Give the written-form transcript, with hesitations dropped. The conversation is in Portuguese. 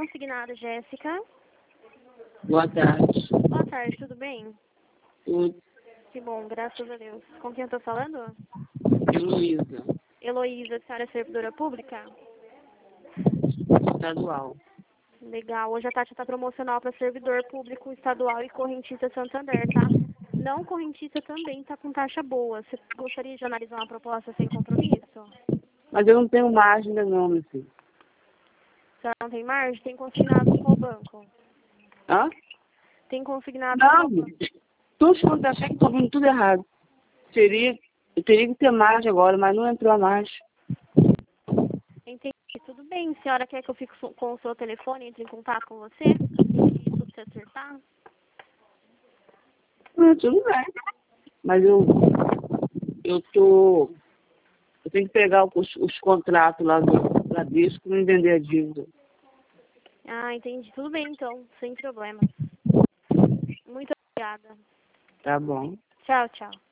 Consignado, Jéssica. Boa tarde. Boa tarde, tudo bem? Tudo. Que bom, graças a Deus. Com quem eu tô falando? Heloísa. Heloísa, a senhora é servidora pública? Estadual. Legal, hoje a taxa tá promocional para servidor público estadual e correntista Santander, tá? Não correntista também tá com taxa boa. Você gostaria de analisar uma proposta sem compromisso? Mas eu não tenho margem ainda não, meu filho. A senhora não tem margem? Tem consignado em qual banco? Hã? Tem consignado em Não, qual banco? todos os contra-cheques estão vindo tudo errado. Eu teria que ter margem agora, mas não entrou a margem. Entendi. Tudo bem. A senhora quer que eu fique com o seu telefone e entre em contato com você? Se isso se acertar? Tudo bem. Mas eu tenho que pegar os contratos lá do Bradesco para me vender a dívida. Ah, entendi. Tudo bem, então. Sem problemas. Muito obrigada. Tá bom. Tchau, tchau.